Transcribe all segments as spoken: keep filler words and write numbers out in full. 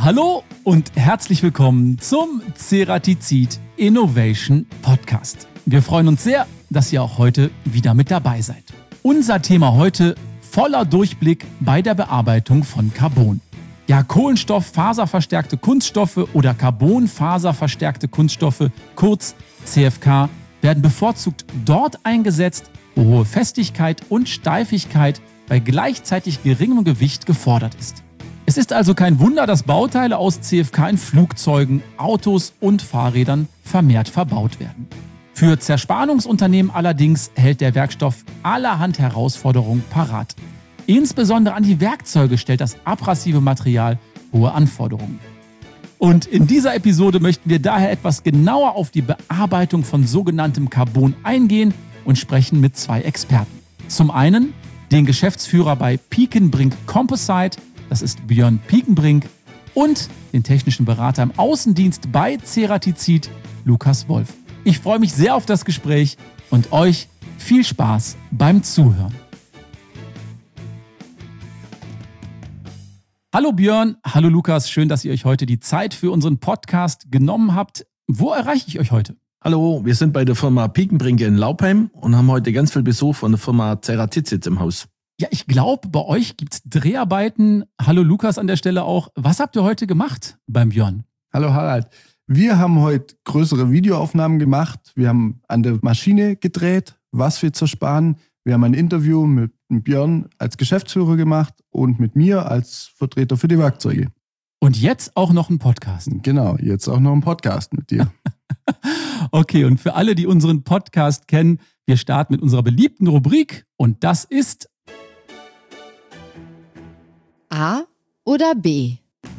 Hallo und herzlich willkommen zum Ceratizid Innovation Podcast. Wir freuen uns sehr, dass ihr auch heute wieder mit dabei seid. Unser Thema heute: voller Durchblick bei der Bearbeitung von Carbon. Ja, Kohlenstoff-faserverstärkte Kunststoffe oder Carbon-faserverstärkte Kunststoffe, kurz C F K, werden bevorzugt dort eingesetzt, wo hohe Festigkeit und Steifigkeit bei gleichzeitig geringem Gewicht gefordert ist. Es ist also kein Wunder, dass Bauteile aus C F K in Flugzeugen, Autos und Fahrrädern vermehrt verbaut werden. Für Zerspannungsunternehmen allerdings hält der Werkstoff allerhand Herausforderungen parat. Insbesondere an die Werkzeuge stellt das abrasive Material hohe Anforderungen. Und in dieser Episode möchten wir daher etwas genauer auf die Bearbeitung von sogenanntem Carbon eingehen und sprechen mit zwei Experten. Zum einen den Geschäftsführer bei Piekenbrink Composite, das ist Björn Piekenbrink, und den technischen Berater im Außendienst bei Ceratizid, Lukas Wolf. Ich freue mich sehr auf das Gespräch und euch viel Spaß beim Zuhören. Hallo Björn, hallo Lukas, schön, dass ihr euch heute die Zeit für unseren Podcast genommen habt. Wo erreiche ich euch heute? Hallo, wir sind bei der Firma Piekenbrink in Laupheim und haben heute ganz viel Besuch von der Firma Ceratizid im Haus. Ja, ich glaube, bei euch gibt es Dreharbeiten. Hallo Lukas an der Stelle auch. Was habt ihr heute gemacht beim Björn? Hallo Harald. Wir haben heute größere Videoaufnahmen gemacht. Wir haben an der Maschine gedreht, was wir zersparen. Wir haben ein Interview mit Björn als Geschäftsführer gemacht und mit mir als Vertreter für die Werkzeuge. Und jetzt auch noch ein Podcast. Genau, jetzt auch noch ein Podcast mit dir. Okay, und für alle, die unseren Podcast kennen, wir starten mit unserer beliebten Rubrik und das ist A oder B?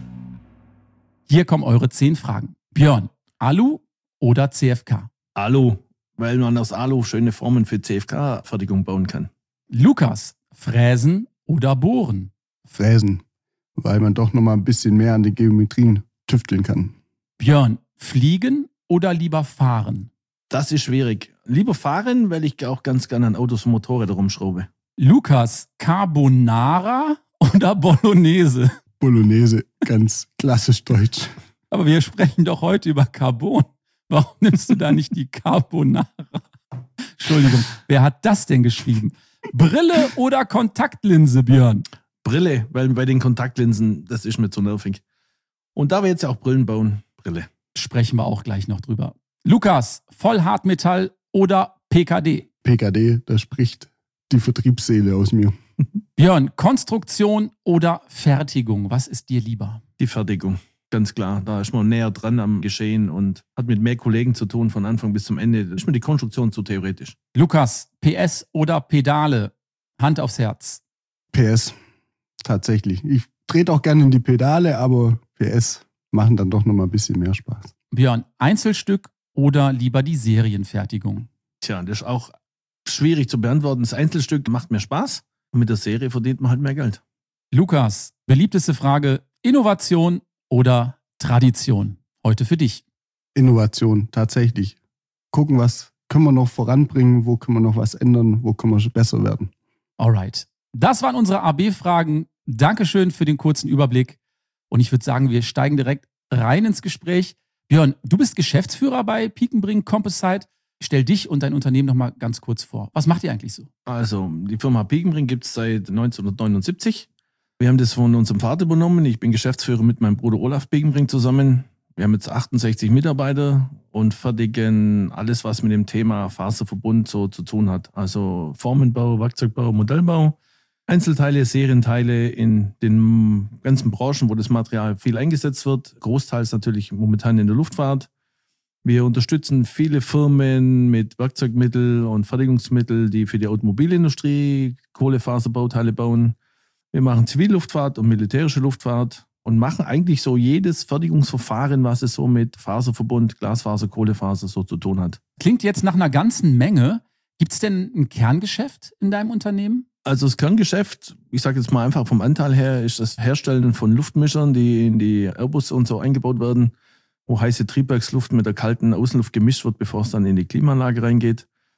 Hier kommen eure zehn Fragen. Björn, Alu oder C F K? Alu, weil man aus Alu schöne Formen für C F K-Fertigung bauen kann. Lukas, Fräsen oder Bohren? Fräsen, weil man doch nochmal ein bisschen mehr an den Geometrien tüfteln kann. Björn, Fliegen oder lieber fahren? Das ist schwierig. Lieber fahren, weil ich auch ganz gerne an Autos und Motorräder rumschraube. Lukas, Carbonara oder Bolognese? Bolognese, ganz klassisch deutsch. Aber wir sprechen doch heute über Carbon. Warum nimmst du da nicht die Carbonara? Entschuldigung, wer hat das denn geschrieben? Brille oder Kontaktlinse, Björn? Brille, weil bei den Kontaktlinsen, das ist mir zu nervig. Und da wir jetzt ja auch Brillen bauen, Brille. Sprechen wir auch gleich noch drüber. Lukas, Vollhartmetall oder P K D? P K D, da spricht die Vertriebsseele aus mir. Björn, Konstruktion oder Fertigung? Was ist dir lieber? Die Fertigung, ganz klar. Da ist man näher dran am Geschehen und hat mit mehr Kollegen zu tun von Anfang bis zum Ende. Da ist mir die Konstruktion zu theoretisch. Lukas, P S oder Pedale? Hand aufs Herz. P S, tatsächlich. Ich trete auch gerne in die Pedale, aber P S machen dann doch nochmal ein bisschen mehr Spaß. Björn, Einzelstück oder lieber die Serienfertigung? Tja, das ist auch schwierig zu beantworten. Das Einzelstück macht mir Spaß und mit der Serie verdient man halt mehr Geld. Lukas, beliebteste Frage: Innovation oder Tradition? Heute für dich. Innovation, tatsächlich. Gucken, was können wir noch voranbringen, wo können wir noch was ändern, wo können wir besser werden. Alright. Das waren unsere A B-Fragen. Dankeschön für den kurzen Überblick. Und ich würde sagen, wir steigen direkt rein ins Gespräch. Björn, du bist Geschäftsführer bei Piekenbrink Composite. Stell dich und dein Unternehmen noch mal ganz kurz vor. Was macht ihr eigentlich so? Also, die Firma Piekenbrink gibt es seit neunzehnhundertneunundsiebzig. Wir haben das von unserem Vater übernommen. Ich bin Geschäftsführer mit meinem Bruder Olaf Piekenbrink zusammen. Wir haben jetzt achtundsechzig Mitarbeiter und fertigen alles, was mit dem Thema Faserverbund so zu tun hat. Also Formenbau, Werkzeugbau, Modellbau, Einzelteile, Serienteile in den ganzen Branchen, wo das Material viel eingesetzt wird. Großteils natürlich momentan in der Luftfahrt. Wir unterstützen viele Firmen mit Werkzeugmittel und Fertigungsmittel, die für die Automobilindustrie Kohlefaserbauteile bauen. Wir machen Zivilluftfahrt und militärische Luftfahrt und machen eigentlich so jedes Fertigungsverfahren, was es so mit Faserverbund, Glasfaser, Kohlefaser so zu tun hat. Klingt jetzt nach einer ganzen Menge. Gibt es denn ein Kerngeschäft in deinem Unternehmen? Also das Kerngeschäft, ich sage jetzt mal einfach vom Anteil her, ist das Herstellen von Luftmischern, die in die Airbus und so eingebaut werden, wo heiße Triebwerksluft mit der kalten Außenluft gemischt wird, bevor es dann in die Klimaanlage reingeht.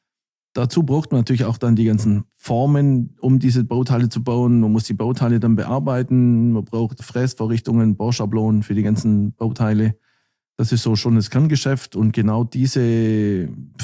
Dazu braucht man natürlich auch dann die ganzen Formen, um diese Bauteile zu bauen. Man muss die Bauteile dann bearbeiten. Man braucht Fräsvorrichtungen, Bauschablonen für die ganzen Bauteile. Das ist so schon das Kerngeschäft. Und genau diese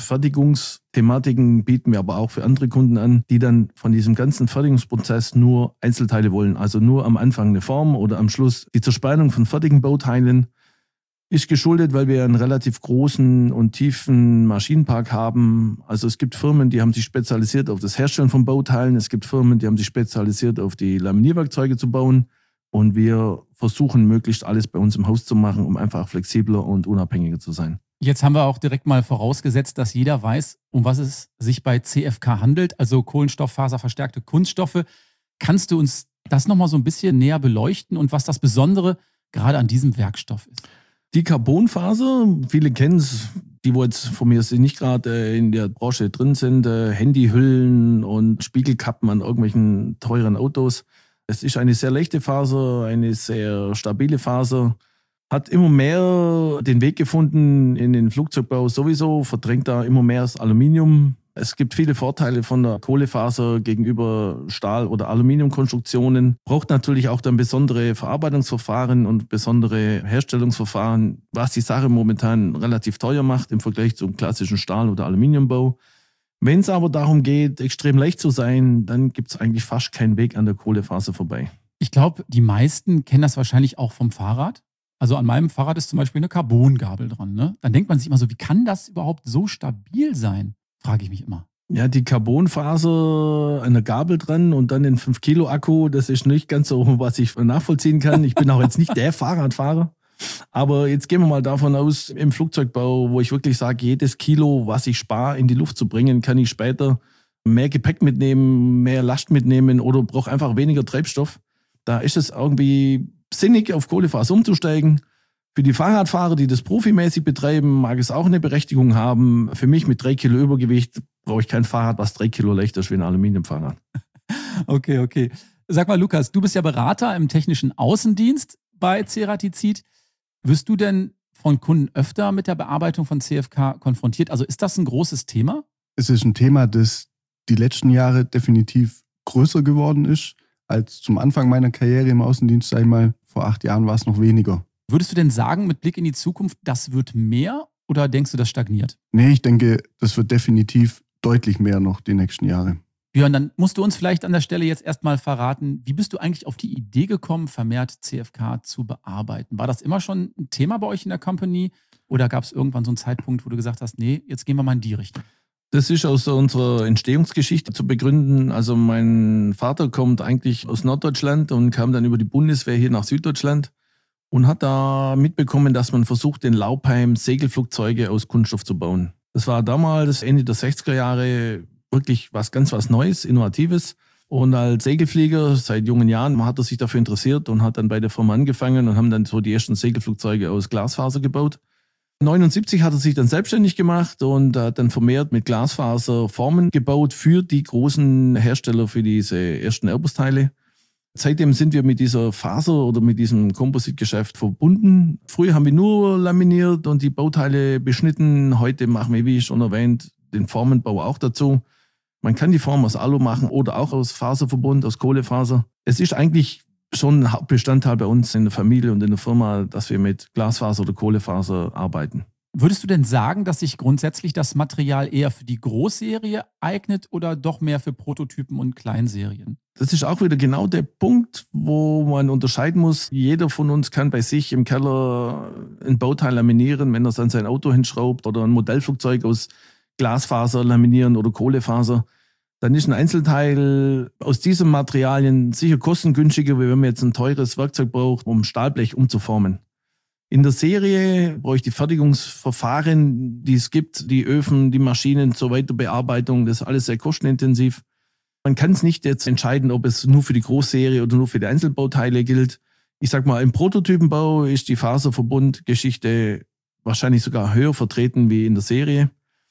Fertigungsthematiken bieten wir aber auch für andere Kunden an, die dann von diesem ganzen Fertigungsprozess nur Einzelteile wollen. Also nur am Anfang eine Form oder am Schluss die Zerspannung von fertigen Bauteilen. Ist geschuldet, weil wir einen relativ großen und tiefen Maschinenpark haben. Also es gibt Firmen, die haben sich spezialisiert auf das Herstellen von Bauteilen. Es gibt Firmen, die haben sich spezialisiert auf die Laminierwerkzeuge zu bauen. Und wir versuchen möglichst alles bei uns im Haus zu machen, um einfach flexibler und unabhängiger zu sein. Jetzt haben wir auch direkt mal vorausgesetzt, dass jeder weiß, um was es sich bei C F K handelt, also kohlenstofffaserverstärkte Kunststoffe. Kannst du uns das nochmal so ein bisschen näher beleuchten und was das Besondere gerade an diesem Werkstoff ist? Die Carbonfaser, viele kennen es, die wo jetzt von mir nicht gerade in der Branche drin sind, Handyhüllen und Spiegelkappen an irgendwelchen teuren Autos. Es ist eine sehr leichte Faser, eine sehr stabile Faser, hat immer mehr den Weg gefunden in den Flugzeugbau sowieso, verdrängt da immer mehr das Aluminium. Es gibt viele Vorteile von der Kohlefaser gegenüber Stahl- oder Aluminiumkonstruktionen. Braucht natürlich auch dann besondere Verarbeitungsverfahren und besondere Herstellungsverfahren, was die Sache momentan relativ teuer macht im Vergleich zum klassischen Stahl- oder Aluminiumbau. Wenn es aber darum geht, extrem leicht zu sein, dann gibt es eigentlich fast keinen Weg an der Kohlefaser vorbei. Ich glaube, die meisten kennen das wahrscheinlich auch vom Fahrrad. Also an meinem Fahrrad ist zum Beispiel eine Carbongabel dran. Ne? Dann denkt man sich immer so, wie kann das überhaupt so stabil sein? Frage ich mich immer. Ja, die Carbonfaser an der Gabel dran und dann den fünf Kilo Akku, das ist nicht ganz so, was ich nachvollziehen kann. Ich bin auch jetzt nicht der Fahrradfahrer. Aber jetzt gehen wir mal davon aus, im Flugzeugbau, wo ich wirklich sage, jedes Kilo, was ich spare, in die Luft zu bringen, kann ich später mehr Gepäck mitnehmen, mehr Last mitnehmen oder brauche einfach weniger Treibstoff. Da ist es irgendwie sinnig, auf Kohlefaser umzusteigen. Für die Fahrradfahrer, die das profimäßig betreiben, mag es auch eine Berechtigung haben. Für mich mit drei Kilo Übergewicht brauche ich kein Fahrrad, was drei Kilo leichter ist wie ein Aluminiumfahrrad. Okay, okay. Sag mal, Lukas, du bist ja Berater im technischen Außendienst bei Ceratizid. Wirst du denn von Kunden öfter mit der Bearbeitung von C F K konfrontiert? Also ist das ein großes Thema? Es ist ein Thema, das die letzten Jahre definitiv größer geworden ist, als zum Anfang meiner Karriere im Außendienst, sag ich mal, vor acht Jahren war es noch weniger. Würdest du denn sagen, mit Blick in die Zukunft, das wird mehr oder denkst du, das stagniert? Nee, ich denke, das wird definitiv deutlich mehr noch die nächsten Jahre. Björn, dann musst du uns vielleicht an der Stelle jetzt erstmal verraten, wie bist du eigentlich auf die Idee gekommen, vermehrt C F K zu bearbeiten? War das immer schon ein Thema bei euch in der Company oder gab es irgendwann so einen Zeitpunkt, wo du gesagt hast, nee, jetzt gehen wir mal in die Richtung? Das ist aus unserer Entstehungsgeschichte zu begründen. Also mein Vater kommt eigentlich aus Norddeutschland und kam dann über die Bundeswehr hier nach Süddeutschland und hat da mitbekommen, dass man versucht, in Laupheim Segelflugzeuge aus Kunststoff zu bauen. Das war damals, Ende der sechziger Jahre, wirklich was ganz was Neues, Innovatives. Und als Segelflieger seit jungen Jahren hat er sich dafür interessiert und hat dann bei der Firma angefangen und haben dann so die ersten Segelflugzeuge aus Glasfaser gebaut. neunundsiebzig hat er sich dann selbstständig gemacht und hat dann vermehrt mit Glasfaser Formen gebaut für die großen Hersteller für diese ersten Airbus-Teile. Seitdem sind wir mit dieser Faser oder mit diesem Kompositgeschäft verbunden. Früher haben wir nur laminiert und die Bauteile beschnitten. Heute machen wir, wie schon erwähnt, den Formenbau auch dazu. Man kann die Form aus Alu machen oder auch aus Faserverbund, aus Kohlefaser. Es ist eigentlich schon ein Hauptbestandteil bei uns in der Familie und in der Firma, dass wir mit Glasfaser oder Kohlefaser arbeiten. Würdest du denn sagen, dass sich grundsätzlich das Material eher für die Großserie eignet oder doch mehr für Prototypen und Kleinserien? Das ist auch wieder genau der Punkt, wo man unterscheiden muss. Jeder von uns kann bei sich im Keller ein Bauteil laminieren, wenn er es an sein Auto hinschraubt oder ein Modellflugzeug aus Glasfaser laminieren oder Kohlefaser. Dann ist ein Einzelteil aus diesen Materialien sicher kostengünstiger, wie wenn man jetzt ein teures Werkzeug braucht, um Stahlblech umzuformen. In der Serie brauche ich die Fertigungsverfahren, die es gibt, die Öfen, die Maschinen zur Weiterbearbeitung, das ist alles sehr kostenintensiv. Man kann es nicht jetzt entscheiden, ob es nur für die Großserie oder nur für die Einzelbauteile gilt. Ich sag mal, im Prototypenbau ist die Faserverbundgeschichte wahrscheinlich sogar höher vertreten wie in der Serie.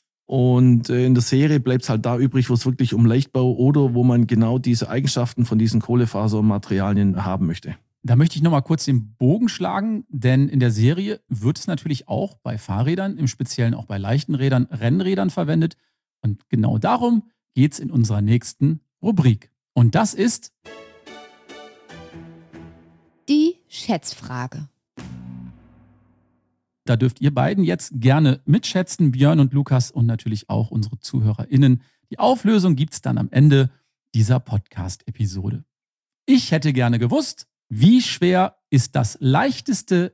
Und in der Serie bleibt es halt da übrig, wo es wirklich um Leichtbau oder wo man genau diese Eigenschaften von diesen Kohlefasermaterialien haben möchte. Da möchte ich nochmal kurz den Bogen schlagen, denn in der Serie wird es natürlich auch bei Fahrrädern, im Speziellen auch bei leichten Rädern, Rennrädern verwendet. Und genau darum geht es in unserer nächsten Rubrik. Und das ist Die Schätzfrage. Da dürft ihr beiden jetzt gerne mitschätzen, Björn und Lukas und natürlich auch unsere ZuhörerInnen. Die Auflösung gibt es dann am Ende dieser Podcast-Episode. Ich hätte gerne gewusst, wie schwer ist das leichteste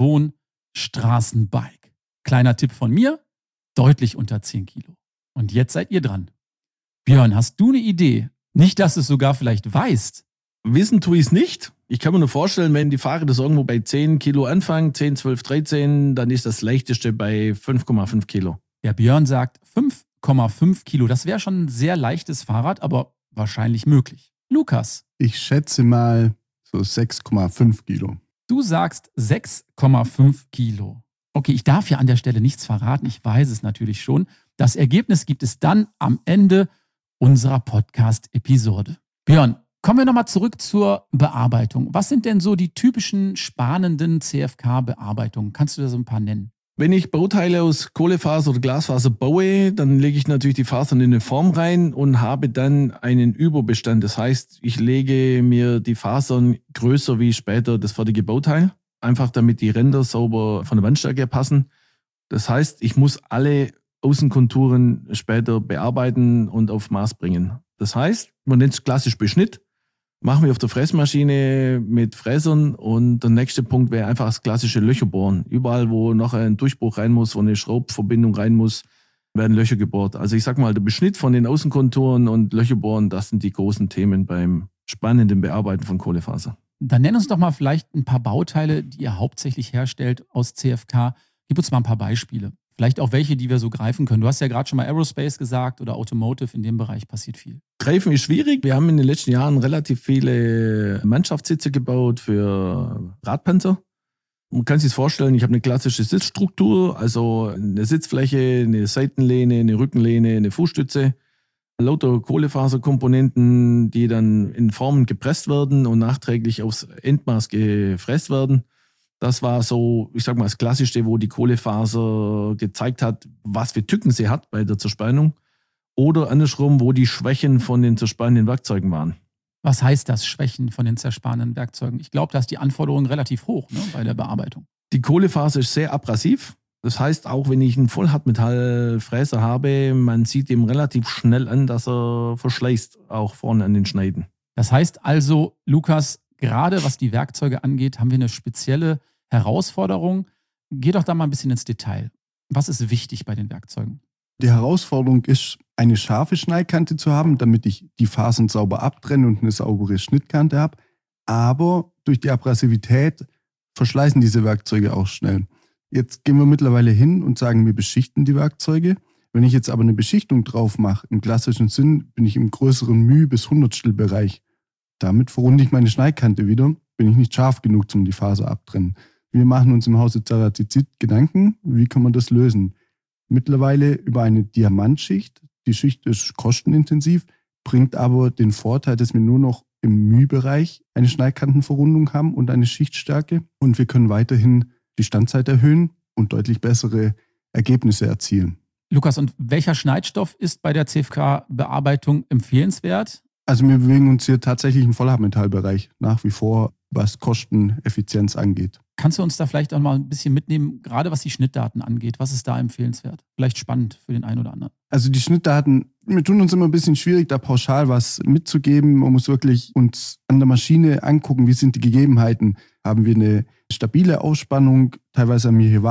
Carbon-Straßenbike? Kleiner Tipp von mir, deutlich unter zehn Kilo. Und jetzt seid ihr dran. Björn, hast du eine Idee? Nicht, dass du es sogar vielleicht weißt. Wissen tue ich es nicht. Ich kann mir nur vorstellen, wenn die Fahrer das irgendwo bei zehn Kilo anfangen, zehn, zwölf, dreizehn, dann ist das leichteste bei fünf Komma fünf Kilo. Der Björn sagt fünf Komma fünf Kilo. Das wäre schon ein sehr leichtes Fahrrad, aber wahrscheinlich möglich. Lukas, Ich schätze mal so sechs Komma fünf Kilo. du sagst sechs Komma fünf Kilo. Okay, ich darf ja an der Stelle nichts verraten. Ich weiß es natürlich schon. Das Ergebnis gibt es dann am Ende unserer Podcast-Episode. Björn, kommen wir nochmal zurück zur Bearbeitung. Was sind denn so die typischen spannenden C F K-Bearbeitungen? Kannst du da so ein paar nennen? Wenn ich Bauteile aus Kohlefaser oder Glasfaser baue, dann lege ich natürlich die Fasern in eine Form rein und habe dann einen Überbestand. Das heißt, ich lege mir die Fasern größer wie später das fertige Bauteil, einfach damit die Ränder sauber von der Wandstärke her passen. Das heißt, ich muss alle Außenkonturen später bearbeiten und auf Maß bringen. Das heißt, man nennt es klassisch Beschnitt. Machen wir auf der Fräsmaschine mit Fräsern und der nächste Punkt wäre einfach das klassische Löcherbohren. Überall, wo noch ein Durchbruch rein muss, wo eine Schraubverbindung rein muss, werden Löcher gebohrt. Also ich sag mal, der Beschnitt von den Außenkonturen und Löcherbohren, das sind die großen Themen beim spannenden Bearbeiten von Kohlefaser. Dann nenn uns doch mal vielleicht ein paar Bauteile, die ihr hauptsächlich herstellt aus C F K. Gib uns mal ein paar Beispiele. Vielleicht auch welche, die wir so greifen können. Du hast ja gerade schon mal Aerospace gesagt oder Automotive. In dem Bereich passiert viel. Greifen ist schwierig. Wir haben in den letzten Jahren relativ viele Mannschaftssitze gebaut für Radpanzer. Man kann sich das vorstellen, ich habe eine klassische Sitzstruktur, also eine Sitzfläche, eine Seitenlehne, eine Rückenlehne, eine Fußstütze. Lauter Kohlefaserkomponenten, die dann in Formen gepresst werden und nachträglich aufs Endmaß gefräst werden. Das war so, ich sag mal, das Klassischste, wo die Kohlefaser gezeigt hat, was für Tücken sie hat bei der Zerspannung. Oder andersrum, wo die Schwächen von den zerspannenden Werkzeugen waren. Was heißt das, Schwächen von den zerspannenden Werkzeugen? Ich glaube, da ist die Anforderung relativ hoch, ne, bei der Bearbeitung. Die Kohlefaser ist sehr abrasiv. Das heißt, auch wenn ich einen Vollhartmetallfräser habe, man sieht ihm relativ schnell an, dass er verschleißt, auch vorne an den Schneiden. Das heißt also, Lukas, gerade was die Werkzeuge angeht, haben wir eine spezielle Herausforderung. Geh doch da mal ein bisschen ins Detail. Was ist wichtig bei den Werkzeugen? Die Herausforderung ist, eine scharfe Schneidkante zu haben, damit ich die Fasern sauber abtrenne und eine saubere Schnittkante habe. Aber durch die Abrasivität verschleißen diese Werkzeuge auch schnell. Jetzt gehen wir mittlerweile hin und sagen, wir beschichten die Werkzeuge. Wenn ich jetzt aber eine Beschichtung drauf mache, im klassischen Sinn, bin ich im größeren Müh- bis Hundertstel-Bereich. Damit verrunde ich meine Schneidkante wieder, bin ich nicht scharf genug, um die Faser abtrennen. Wir machen uns im Hause Ceratizid Gedanken, wie kann man das lösen? Mittlerweile über eine Diamantschicht. Die Schicht ist kostenintensiv, bringt aber den Vorteil, dass wir nur noch im Mühbereich eine Schneidkantenverrundung haben und eine Schichtstärke. Und wir können weiterhin die Standzeit erhöhen und deutlich bessere Ergebnisse erzielen. Lukas, und welcher Schneidstoff ist bei der C F K-Bearbeitung empfehlenswert? Also wir bewegen uns hier tatsächlich im Vollhartmetallbereich nach wie vor, was Kosteneffizienz angeht. Kannst du uns da vielleicht auch mal ein bisschen mitnehmen, gerade was die Schnittdaten angeht? Was ist da empfehlenswert? Vielleicht spannend für den einen oder anderen. Also die Schnittdaten, wir tun uns immer ein bisschen schwierig, da pauschal was mitzugeben. Man muss wirklich uns an der Maschine angucken, wie sind die Gegebenheiten. Haben wir eine stabile Aufspannung, teilweise haben wir hier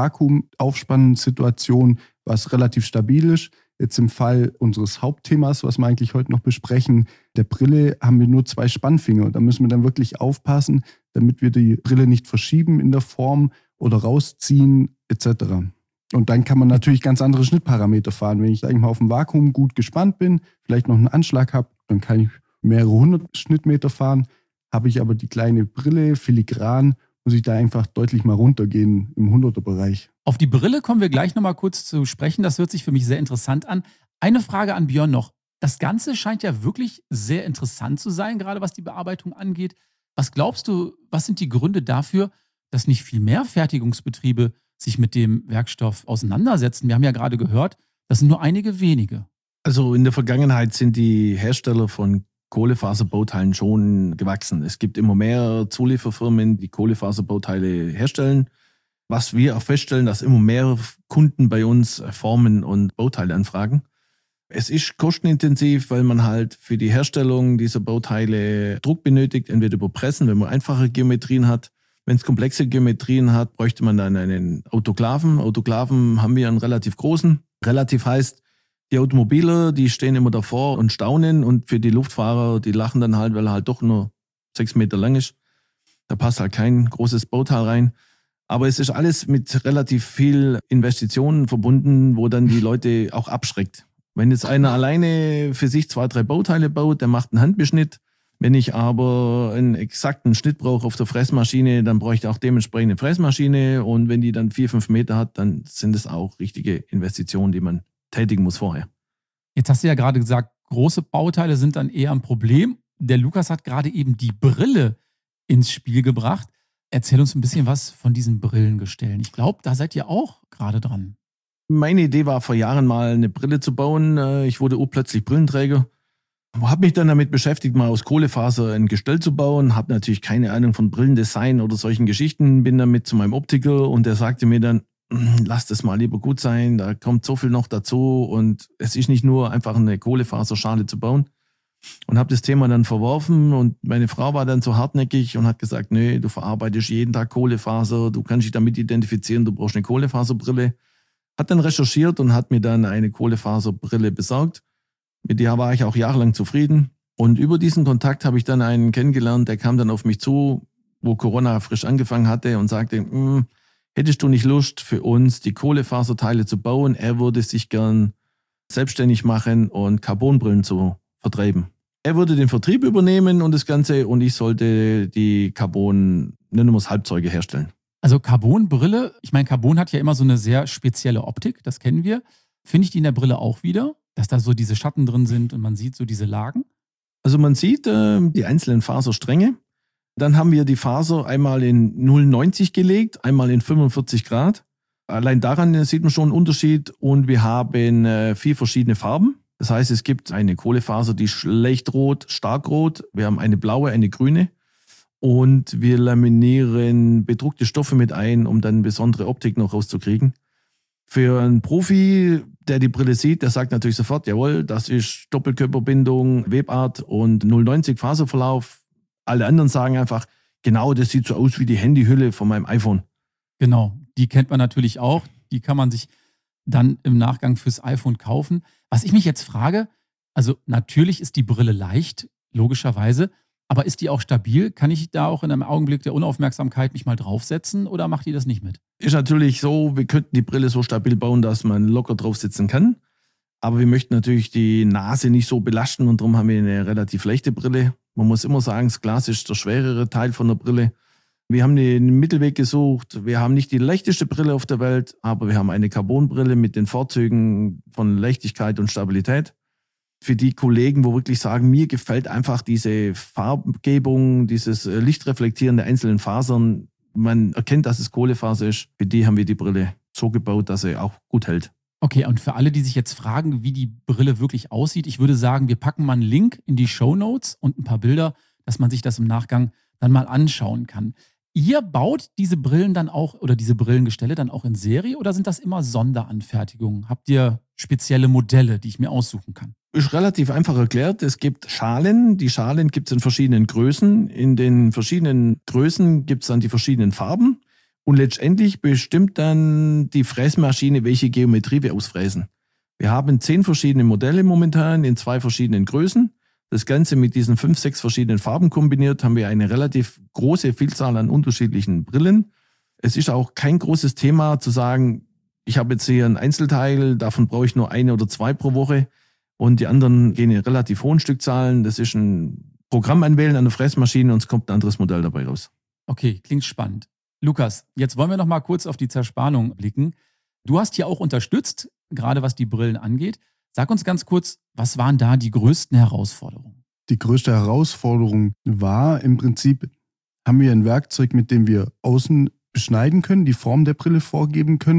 Vakuum-Aufspannungssituation, was relativ stabil ist. Jetzt im Fall unseres Hauptthemas, was wir eigentlich heute noch besprechen, der Brille, haben wir nur zwei Spannfinger. Da müssen wir dann wirklich aufpassen, damit wir die Brille nicht verschieben in der Form oder rausziehen et cetera. Und dann kann man natürlich ganz andere Schnittparameter fahren. Wenn ich, sag ich mal, auf dem Vakuum gut gespannt bin, vielleicht noch einen Anschlag habe, dann kann ich mehrere hundert Schnittmeter fahren. Habe ich aber die kleine Brille, filigran, muss ich da einfach deutlich mal runtergehen im Hunderter-Bereich. Auf die Brille kommen wir gleich nochmal kurz zu sprechen. Das hört sich für mich sehr interessant an. Eine Frage an Björn noch. Das Ganze scheint ja wirklich sehr interessant zu sein, gerade was die Bearbeitung angeht. Was glaubst du, was sind die Gründe dafür, dass nicht viel mehr Fertigungsbetriebe sich mit dem Werkstoff auseinandersetzen? Wir haben ja gerade gehört, das sind nur einige wenige. Also in der Vergangenheit sind die Hersteller von Kohlefaserbauteilen schon gewachsen. Es gibt immer mehr Zulieferfirmen, die Kohlefaserbauteile herstellen. Was wir auch feststellen, dass immer mehr Kunden bei uns Formen und Bauteile anfragen. Es ist kostenintensiv, weil man halt für die Herstellung dieser Bauteile Druck benötigt, entweder über Pressen, wenn man einfache Geometrien hat. Wenn es komplexe Geometrien hat, bräuchte man dann einen Autoklaven. Autoklaven haben wir einen relativ großen. Relativ heißt, die Automobiler, die stehen immer davor und staunen, und für die Luftfahrer, die lachen dann halt, weil er halt doch nur sechs Meter lang ist. Da passt halt kein großes Bauteil rein. Aber es ist alles mit relativ viel Investitionen verbunden, wo dann die Leute auch abschreckt. Wenn jetzt einer alleine für sich zwei, drei Bauteile baut, der macht einen Handbeschnitt. Wenn ich aber einen exakten Schnitt brauche auf der Fräsmaschine, dann brauche ich auch dementsprechend eine Fräsmaschine. Und wenn die dann vier, fünf Meter hat, dann sind es auch richtige Investitionen, die man tätigen muss vorher. Jetzt hast du ja gerade gesagt, große Bauteile sind dann eher ein Problem. Der Lukas hat gerade eben die Brille ins Spiel gebracht. Erzähl uns ein bisschen was von diesen Brillengestellen. Ich glaube, da seid ihr auch gerade dran. Meine Idee war vor Jahren mal eine Brille zu bauen. Ich wurde urplötzlich Brillenträger. Habe mich dann damit beschäftigt, mal aus Kohlefaser ein Gestell zu bauen. Habe natürlich keine Ahnung von Brillendesign oder solchen Geschichten. Bin damit zu meinem Optiker und der sagte mir dann, lass das mal lieber gut sein, da kommt so viel noch dazu und es ist nicht nur einfach eine Kohlefaserschale zu bauen. Und habe das Thema dann verworfen und meine Frau war dann so hartnäckig und hat gesagt, nee, du verarbeitest jeden Tag Kohlefaser, du kannst dich damit identifizieren, du brauchst eine Kohlefaserbrille. Hat dann recherchiert und hat mir dann eine Kohlefaserbrille besorgt. Mit der war ich auch jahrelang zufrieden. Und über diesen Kontakt habe ich dann einen kennengelernt, der kam dann auf mich zu, wo Corona frisch angefangen hatte und sagte, hättest du nicht Lust für uns die Kohlefaserteile zu bauen? Er würde sich gern selbstständig machen und Carbonbrillen zu vertreiben. Er würde den Vertrieb übernehmen und das Ganze und ich sollte die Carbon, nennen wir es Halbzeuge herstellen. Also Carbonbrille, ich meine, Carbon hat ja immer so eine sehr spezielle Optik, das kennen wir. Finde ich die in der Brille auch wieder, dass da so diese Schatten drin sind und man sieht so diese Lagen? Also man sieht äh, die einzelnen Faserstränge. Dann haben wir die Faser einmal in null Komma neunzig gelegt, einmal in fünfundvierzig Grad. Allein daran sieht man schon einen Unterschied. Und wir haben äh, vier verschiedene Farben. Das heißt, es gibt eine Kohlefaser, die schlecht rot, stark rot. Wir haben eine blaue, eine grüne. Und wir laminieren bedruckte Stoffe mit ein, um dann besondere Optik noch rauszukriegen. Für einen Profi, der die Brille sieht, der sagt natürlich sofort, jawohl, das ist Doppelkörperbindung, Webart und null Komma neunzig Faserverlauf. Alle anderen sagen einfach, genau, das sieht so aus wie die Handyhülle von meinem iPhone. Genau, die kennt man natürlich auch. Die kann man sich dann im Nachgang fürs iPhone kaufen. Was ich mich jetzt frage, also natürlich ist die Brille leicht, logischerweise, aber ist die auch stabil? Kann ich da auch in einem Augenblick der Unaufmerksamkeit mich mal draufsetzen oder macht die das nicht mit? Ist natürlich so, wir könnten die Brille so stabil bauen, dass man locker drauf sitzen kann. Aber wir möchten natürlich die Nase nicht so belasten und darum haben wir eine relativ leichte Brille. Man muss immer sagen, das Glas ist der schwerere Teil von der Brille. Wir haben den Mittelweg gesucht. Wir haben nicht die leichteste Brille auf der Welt, aber wir haben eine Carbonbrille mit den Vorzügen von Leichtigkeit und Stabilität. Für die Kollegen, wo wirklich sagen, mir gefällt einfach diese Farbgebung, dieses Lichtreflektieren der einzelnen Fasern. Man erkennt, dass es Kohlefaser ist. Für die haben wir die Brille so gebaut, dass sie auch gut hält. Okay, und für alle, die sich jetzt fragen, wie die Brille wirklich aussieht, ich würde sagen, wir packen mal einen Link in die Shownotes und ein paar Bilder, dass man sich das im Nachgang dann mal anschauen kann. Ihr baut diese Brillen dann auch oder diese Brillengestelle dann auch in Serie oder sind das immer Sonderanfertigungen? Habt ihr spezielle Modelle, die ich mir aussuchen kann? Ist relativ einfach erklärt. Es gibt Schalen. Die Schalen gibt es in verschiedenen Größen. In den verschiedenen Größen gibt es dann die verschiedenen Farben. Und letztendlich bestimmt dann die Fräsmaschine, welche Geometrie wir ausfräsen. Wir haben zehn verschiedene Modelle momentan in zwei verschiedenen Größen. Das Ganze mit diesen fünf, sechs verschiedenen Farben kombiniert, haben wir eine relativ große Vielzahl an unterschiedlichen Brillen. Es ist auch kein großes Thema zu sagen, ich habe jetzt hier ein Einzelteil, davon brauche ich nur eine oder zwei pro Woche und die anderen gehen in relativ hohen Stückzahlen. Das ist ein Programm anwählen an der Fräsmaschine und es kommt ein anderes Modell dabei raus. Okay, klingt spannend. Lukas, jetzt wollen wir noch mal kurz auf die Zerspannung blicken. Du hast hier auch unterstützt, gerade was die Brillen angeht. Sag uns ganz kurz, was waren da die größten Herausforderungen? Die größte Herausforderung war im Prinzip, haben wir ein Werkzeug, mit dem wir außen beschneiden können, die Form der Brille vorgeben können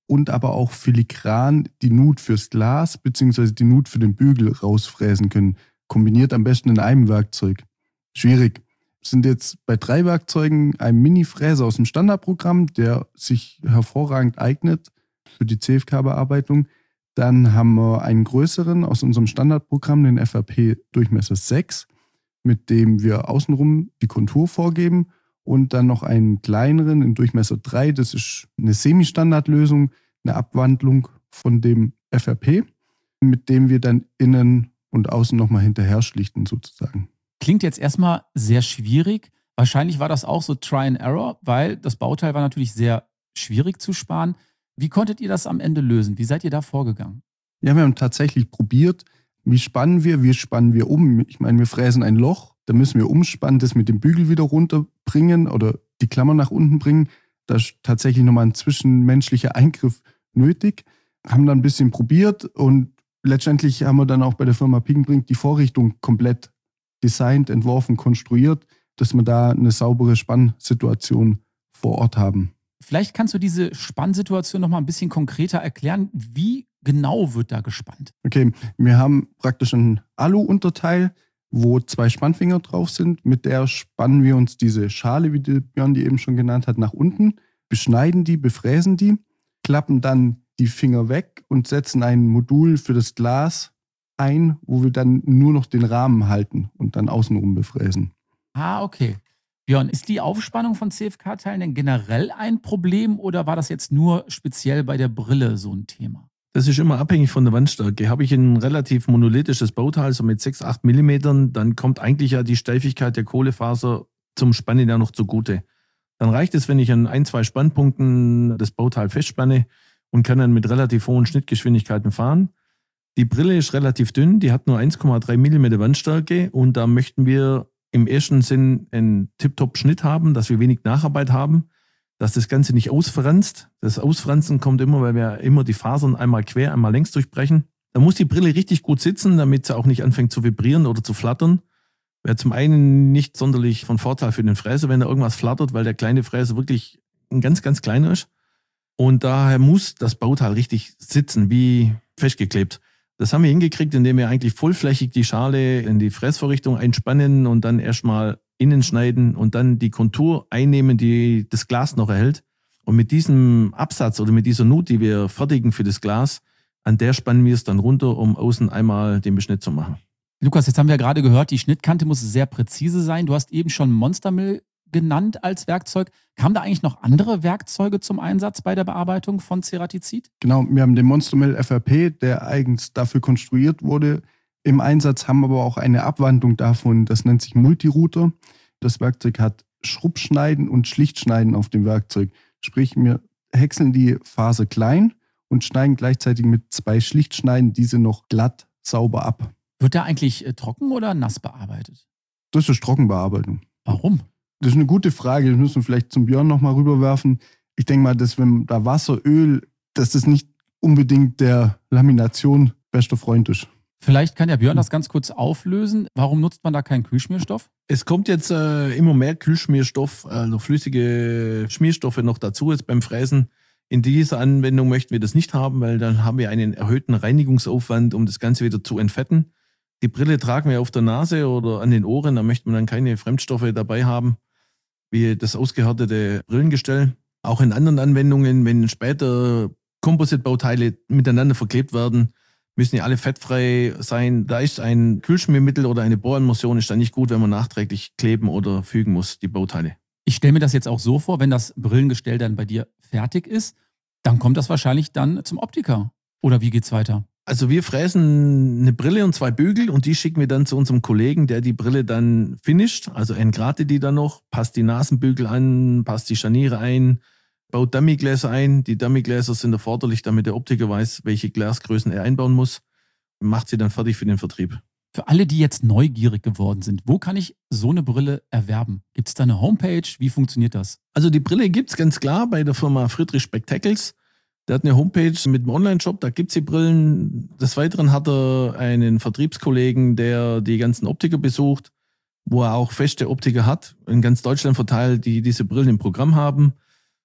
und aber auch filigran die Nut fürs Glas bzw. die Nut für den Bügel rausfräsen können. Kombiniert am besten in einem Werkzeug. Schwierig. Sind jetzt bei drei Werkzeugen ein Mini-Fräser aus dem Standardprogramm, der sich hervorragend eignet für die C F K-Bearbeitung. Dann haben wir einen größeren aus unserem Standardprogramm, den F R P Durchmesser sechs, mit dem wir außenrum die Kontur vorgeben. Und dann noch einen kleineren in Durchmesser drei, das ist eine Semi-Standardlösung, eine Abwandlung von dem F R P, mit dem wir dann innen und außen nochmal hinterher schlichten sozusagen. Klingt jetzt erstmal sehr schwierig. Wahrscheinlich war das auch so Try and Error, weil das Bauteil war natürlich sehr schwierig zu sparen. Wie konntet ihr das am Ende lösen? Wie seid ihr da vorgegangen? Ja, wir haben tatsächlich probiert, wie spannen wir, wie spannen wir um. Ich meine, wir fräsen ein Loch, da müssen wir umspannen, das mit dem Bügel wieder runterbringen oder die Klammer nach unten bringen. Da ist tatsächlich nochmal ein zwischenmenschlicher Eingriff nötig. Haben dann ein bisschen probiert und letztendlich haben wir dann auch bei der Firma Piegenbrink die Vorrichtung komplett designt, entworfen, konstruiert, dass wir da eine saubere Spannsituation vor Ort haben. Vielleicht kannst du diese Spannsituation noch mal ein bisschen konkreter erklären. Wie genau wird da gespannt? Okay, wir haben praktisch ein Alu-Unterteil, wo zwei Spannfinger drauf sind. Mit der spannen wir uns diese Schale, wie die Björn die eben schon genannt hat, nach unten, beschneiden die, befräsen die, klappen dann die Finger weg und setzen ein Modul für das Glas ein, wo wir dann nur noch den Rahmen halten und dann außenrum befräsen. Ah, okay. Björn, ist die Aufspannung von C F K-Teilen denn generell ein Problem oder war das jetzt nur speziell bei der Brille so ein Thema? Das ist immer abhängig von der Wandstärke. Habe ich ein relativ monolithisches Bauteil, so mit sechs, acht Millimetern, dann kommt eigentlich ja die Steifigkeit der Kohlefaser zum Spannen ja noch zugute. Dann reicht es, wenn ich an ein, zwei Spannpunkten das Bauteil festspanne und kann dann mit relativ hohen Schnittgeschwindigkeiten fahren. Die Brille ist relativ dünn, die hat nur eins Komma drei Millimeter Wandstärke und da möchten wir im ersten Sinn einen Tip-Top-Schnitt haben, dass wir wenig Nacharbeit haben, dass das Ganze nicht ausfranst. Das Ausfransen kommt immer, weil wir immer die Fasern einmal quer, einmal längs durchbrechen. Da muss die Brille richtig gut sitzen, damit sie auch nicht anfängt zu vibrieren oder zu flattern. Wäre zum einen nicht sonderlich von Vorteil für den Fräser, wenn da irgendwas flattert, weil der kleine Fräser wirklich ein ganz, ganz kleiner ist. Und daher muss das Bauteil richtig sitzen, wie festgeklebt. Das haben wir hingekriegt, indem wir eigentlich vollflächig die Schale in die Fräsvorrichtung einspannen und dann erstmal innen schneiden und dann die Kontur einnehmen, die das Glas noch erhält. Und mit diesem Absatz oder mit dieser Nut, die wir fertigen für das Glas, an der spannen wir es dann runter, um außen einmal den Beschnitt zu machen. Lukas, jetzt haben wir ja gerade gehört, die Schnittkante muss sehr präzise sein. Du hast eben schon Monstermill genannt als Werkzeug. Kamen da eigentlich noch andere Werkzeuge zum Einsatz bei der Bearbeitung von Ceratizid? Genau, wir haben den Monstermill F R P, der eigens dafür konstruiert wurde, im Einsatz, haben aber auch eine Abwandlung davon, das nennt sich Multirouter. Das Werkzeug hat Schrubbschneiden und Schlichtschneiden auf dem Werkzeug. Sprich, wir häckseln die Faser klein und schneiden gleichzeitig mit zwei Schlichtschneiden diese noch glatt, sauber ab. Wird da eigentlich äh, trocken oder nass bearbeitet? Das ist Trockenbearbeitung. Warum? Das ist eine gute Frage, das müssen wir vielleicht zum Björn nochmal rüberwerfen. Ich denke mal, dass wenn da Wasser, Öl, dass das nicht unbedingt der Lamination bester Freund ist. Vielleicht kann der Björn das ganz kurz auflösen. Warum nutzt man da keinen Kühlschmierstoff? Es kommt jetzt äh, immer mehr Kühlschmierstoff, also flüssige Schmierstoffe noch dazu jetzt beim Fräsen. In dieser Anwendung möchten wir das nicht haben, weil dann haben wir einen erhöhten Reinigungsaufwand, um das Ganze wieder zu entfetten. Die Brille tragen wir auf der Nase oder an den Ohren, da möchte man dann keine Fremdstoffe dabei haben, wie das ausgehärtete Brillengestell. Auch in anderen Anwendungen, wenn später Composite-Bauteile miteinander verklebt werden, müssen ja alle fettfrei sein. Da ist ein Kühlschmiermittel oder eine Bohrimmersion ist dann nicht gut, wenn man nachträglich kleben oder fügen muss, die Bauteile. Ich stelle mir das jetzt auch so vor, wenn das Brillengestell dann bei dir fertig ist, dann kommt das wahrscheinlich dann zum Optiker. Oder wie geht's weiter? Also wir fräsen eine Brille und zwei Bügel und die schicken wir dann zu unserem Kollegen, der die Brille dann finisht. Also entgratet die dann noch, passt die Nasenbügel an, passt die Scharniere ein, baut Dummygläser ein. Die Dummygläser sind erforderlich, damit der Optiker weiß, welche Glasgrößen er einbauen muss. Macht sie dann fertig für den Vertrieb. Für alle, die jetzt neugierig geworden sind, wo kann ich so eine Brille erwerben? Gibt es da eine Homepage? Wie funktioniert das? Also die Brille gibt es ganz klar bei der Firma Friedrich Spectacles. Der hat eine Homepage mit einem Online-Shop, da gibt es die Brillen. Des Weiteren hat er einen Vertriebskollegen, der die ganzen Optiker besucht, wo er auch feste Optiker hat, in ganz Deutschland verteilt, die diese Brillen im Programm haben.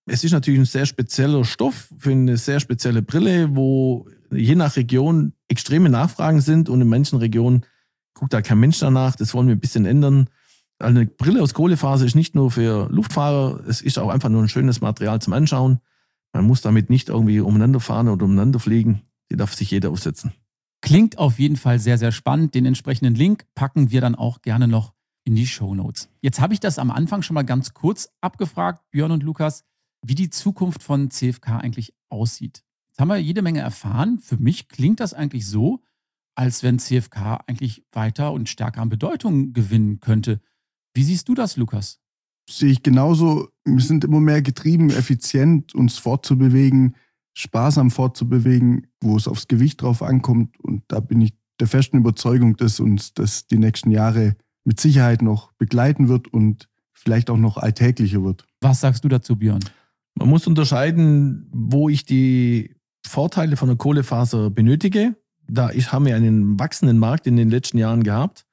Es ist natürlich ein sehr spezieller Stoff für eine sehr spezielle Brille, wo je nach Region extreme Nachfragen sind und in manchen Regionen guckt da kein Mensch danach. Das wollen wir ein bisschen ändern. Eine Brille aus Kohlefaser ist nicht nur für Luftfahrer, es ist auch einfach nur ein schönes Material zum Anschauen. Man muss damit nicht irgendwie umeinander fahren oder umeinander fliegen. Die darf sich jeder aufsetzen. Klingt auf jeden Fall sehr, sehr spannend. Den entsprechenden Link packen wir dann auch gerne noch in die Shownotes. Jetzt habe ich das am Anfang schon mal ganz kurz abgefragt, Björn und Lukas, wie die Zukunft von C F K eigentlich aussieht. Jetzt haben wir jede Menge erfahren. Für mich klingt das eigentlich so, als wenn C F K eigentlich weiter und stärker an Bedeutung gewinnen könnte. Wie siehst du das, Lukas? Sehe ich genauso. Wir sind immer mehr getrieben, effizient uns fortzubewegen, sparsam fortzubewegen, wo es aufs Gewicht drauf ankommt. Und da bin ich der festen Überzeugung, dass uns das die nächsten Jahre mit Sicherheit noch begleiten wird und vielleicht auch noch alltäglicher wird. Was sagst du dazu, Björn? Man muss unterscheiden, wo ich die Vorteile von der Kohlefaser benötige. Da haben wir einen wachsenden Markt in den letzten Jahren gehabt.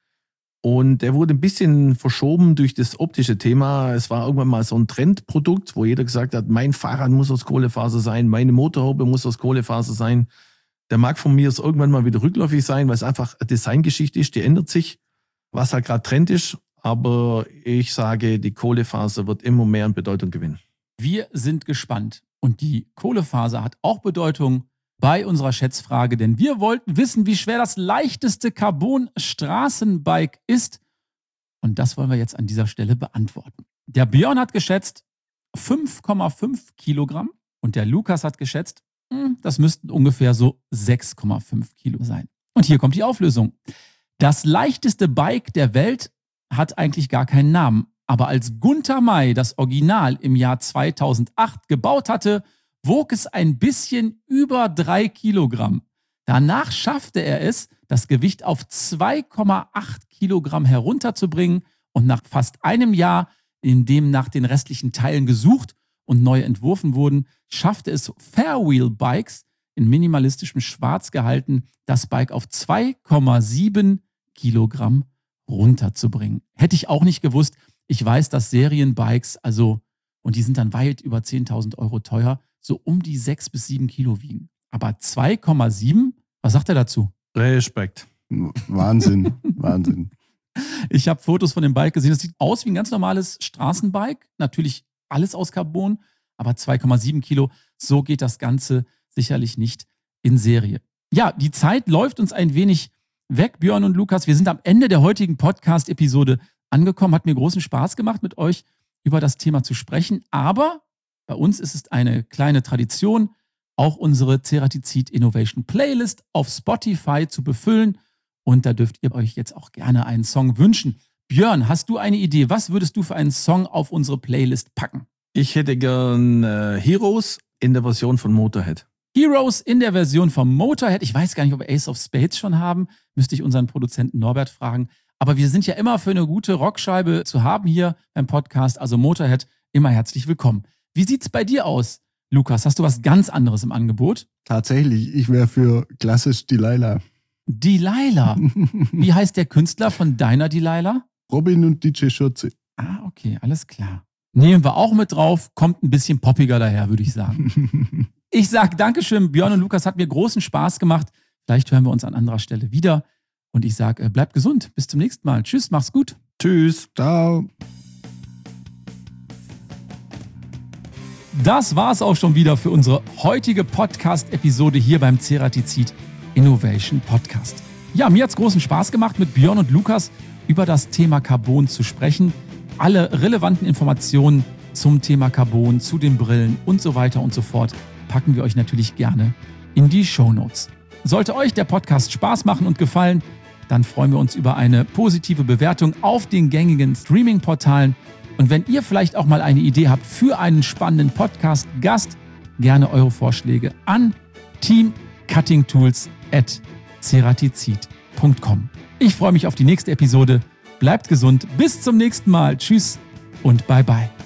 Und der wurde ein bisschen verschoben durch das optische Thema. Es war irgendwann mal so ein Trendprodukt, wo jeder gesagt hat, mein Fahrrad muss aus Kohlefaser sein, meine Motorhaube muss aus Kohlefaser sein. Der mag von mir irgendwann mal wieder rückläufig sein, weil es einfach eine Designgeschichte ist, die ändert sich, was halt gerade Trend ist. Aber ich sage, die Kohlefaser wird immer mehr an Bedeutung gewinnen. Wir sind gespannt. Und die Kohlefaser hat auch Bedeutung bei unserer Schätzfrage, denn wir wollten wissen, wie schwer das leichteste Carbon-Straßenbike ist. Und das wollen wir jetzt an dieser Stelle beantworten. Der Björn hat geschätzt fünf Komma fünf Kilogramm und der Lukas hat geschätzt, das müssten ungefähr so sechs Komma fünf Kilo sein. Und hier kommt die Auflösung. Das leichteste Bike der Welt hat eigentlich gar keinen Namen. Aber als Gunther May das Original im Jahr zweitausendacht gebaut hatte, wog es ein bisschen über drei Kilogramm. Danach schaffte er es, das Gewicht auf zwei Komma acht Kilogramm herunterzubringen und nach fast einem Jahr, in dem nach den restlichen Teilen gesucht und neu entworfen wurden, schaffte es Fairwheel Bikes in minimalistischem Schwarz gehalten, das Bike auf zwei Komma sieben Kilogramm runterzubringen. Hätte ich auch nicht gewusst. Ich weiß, dass Serienbikes, also, und die sind dann weit über zehntausend Euro teuer, so um die sechs bis sieben Kilo wiegen. Aber zwei Komma sieben, was sagt er dazu? Respekt. Wahnsinn, Wahnsinn. Ich habe Fotos von dem Bike gesehen. Das sieht aus wie ein ganz normales Straßenbike. Natürlich alles aus Carbon, aber zwei Komma sieben Kilo. So geht das Ganze sicherlich nicht in Serie. Ja, die Zeit läuft uns ein wenig weg, Björn und Lukas. Wir sind am Ende der heutigen Podcast-Episode angekommen. Hat mir großen Spaß gemacht, mit euch über das Thema zu sprechen. Aber bei uns ist es eine kleine Tradition, auch unsere Ceratizid Innovation Playlist auf Spotify zu befüllen. Und da dürft ihr euch jetzt auch gerne einen Song wünschen. Björn, hast du eine Idee? Was würdest du für einen Song auf unsere Playlist packen? Ich hätte gern äh, Heroes in der Version von Motorhead. Heroes in der Version von Motorhead. Ich weiß gar nicht, ob wir Ace of Spades schon haben. Müsste ich unseren Produzenten Norbert fragen. Aber wir sind ja immer für eine gute Rockscheibe zu haben hier beim Podcast. Also Motorhead, immer herzlich willkommen. Wie sieht's bei dir aus, Lukas? Hast du was ganz anderes im Angebot? Tatsächlich, ich wäre für klassisch Delilah. Delilah? Wie heißt der Künstler von deiner Delilah? Robin und D J Schürze. Ah, okay, alles klar. Nehmen wir auch mit drauf. Kommt ein bisschen poppiger daher, würde ich sagen. Ich sage Dankeschön, Björn und Lukas, hat mir großen Spaß gemacht. Vielleicht hören wir uns an anderer Stelle wieder. Und ich sage, äh, bleibt gesund. Bis zum nächsten Mal. Tschüss, mach's gut. Tschüss. Ciao. Das war's auch schon wieder für unsere heutige Podcast-Episode hier beim Ceratizid Innovation Podcast. Ja, mir hat's großen Spaß gemacht, mit Björn und Lukas über das Thema Carbon zu sprechen. Alle relevanten Informationen zum Thema Carbon, zu den Brillen und so weiter und so fort packen wir euch natürlich gerne in die Shownotes. Sollte euch der Podcast Spaß machen und gefallen, dann freuen wir uns über eine positive Bewertung auf den gängigen Streaming-Portalen. Und wenn ihr vielleicht auch mal eine Idee habt für einen spannenden Podcast-Gast, gerne eure Vorschläge an team cutting tools at ceratizid punkt com. Ich freue mich auf die nächste Episode. Bleibt gesund. Bis zum nächsten Mal. Tschüss und bye bye.